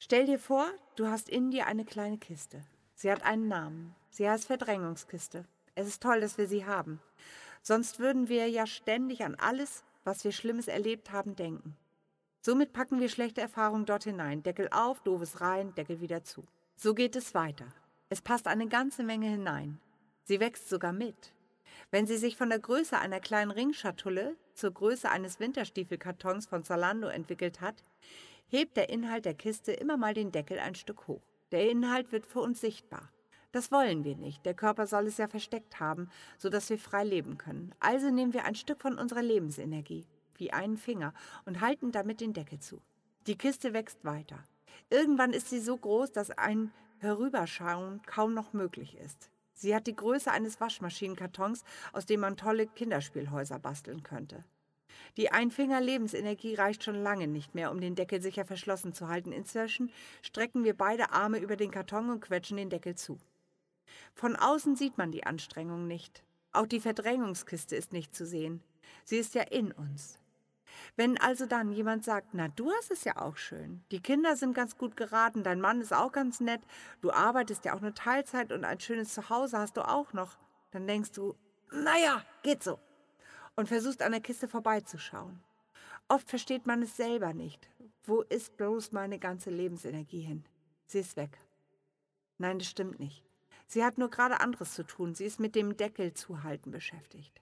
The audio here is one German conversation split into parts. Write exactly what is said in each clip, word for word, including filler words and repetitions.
Stell dir vor, du hast in dir eine kleine Kiste. Sie hat einen Namen. Sie heißt Verdrängungskiste. Es ist toll, dass wir sie haben. Sonst würden wir ja ständig an alles, was wir Schlimmes erlebt haben, denken. Somit packen wir schlechte Erfahrungen dort hinein. Deckel auf, doofes rein, Deckel wieder zu. So geht es weiter. Es passt eine ganze Menge hinein. Sie wächst sogar mit. Wenn sie sich von der Größe einer kleinen Ringschatulle zur Größe eines Winterstiefelkartons von Zalando entwickelt hat, hebt der Inhalt der Kiste immer mal den Deckel ein Stück hoch. Der Inhalt wird für uns sichtbar. Das wollen wir nicht. Der Körper soll es ja versteckt haben, sodass wir frei leben können. Also nehmen wir ein Stück von unserer Lebensenergie, wie einen Finger, und halten damit den Deckel zu. Die Kiste wächst weiter. Irgendwann ist sie so groß, dass ein Herüberschauen kaum noch möglich ist. Sie hat die Größe eines Waschmaschinenkartons, aus dem man tolle Kinderspielhäuser basteln könnte. Die Einfinger-Lebensenergie reicht schon lange nicht mehr, um den Deckel sicher verschlossen zu halten. Inzwischen strecken wir beide Arme über den Karton und quetschen den Deckel zu. Von außen sieht man die Anstrengung nicht. Auch die Verdrängungskiste ist nicht zu sehen. Sie ist ja in uns. Wenn also dann jemand sagt, na, du hast es ja auch schön, die Kinder sind ganz gut geraten, dein Mann ist auch ganz nett, du arbeitest ja auch nur Teilzeit und ein schönes Zuhause hast du auch noch, dann denkst du, naja, geht so, und versuchst an der Kiste vorbeizuschauen. Oft versteht man es selber nicht. Wo ist bloß meine ganze Lebensenergie hin? Sie ist weg. Nein, das stimmt nicht. Sie hat nur gerade anderes zu tun. Sie ist mit dem Deckel zuhalten beschäftigt.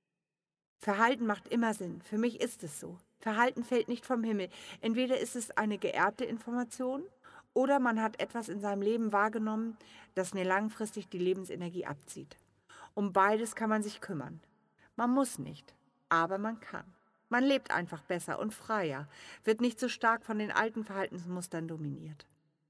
Verhalten macht immer Sinn. Für mich ist es so. Verhalten fällt nicht vom Himmel. Entweder ist es eine geerbte Information oder man hat etwas in seinem Leben wahrgenommen, das mir langfristig die Lebensenergie abzieht. Um beides kann man sich kümmern. Man muss nicht, aber man kann. Man lebt einfach besser und freier, wird nicht so stark von den alten Verhaltensmustern dominiert.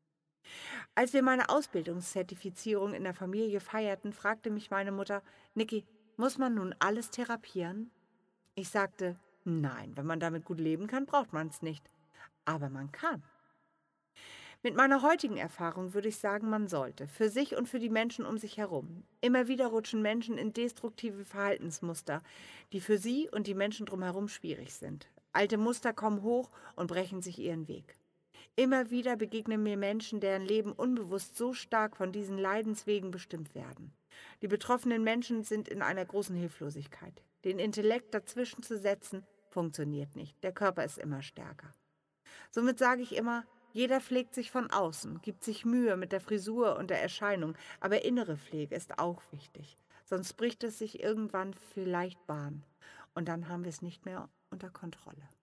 Als wir meine Ausbildungszertifizierung in der Familie feierten, fragte mich meine Mutter, Niki, muss man nun alles therapieren? Ich sagte, nein, wenn man damit gut leben kann, braucht man es nicht. Aber man kann. Mit meiner heutigen Erfahrung würde ich sagen, man sollte, für sich und für die Menschen um sich herum. Immer wieder rutschen Menschen in destruktive Verhaltensmuster, die für sie und die Menschen drumherum schwierig sind. Alte Muster kommen hoch und brechen sich ihren Weg. Immer wieder begegnen mir Menschen, deren Leben unbewusst so stark von diesen Leidenswegen bestimmt werden. Die betroffenen Menschen sind in einer großen Hilflosigkeit. Den Intellekt dazwischen zu setzen, funktioniert nicht. Der Körper ist immer stärker. Somit sage ich immer, jeder pflegt sich von außen, gibt sich Mühe mit der Frisur und der Erscheinung, aber innere Pflege ist auch wichtig. Sonst bricht es sich irgendwann vielleicht Bahn und dann haben wir es nicht mehr unter Kontrolle.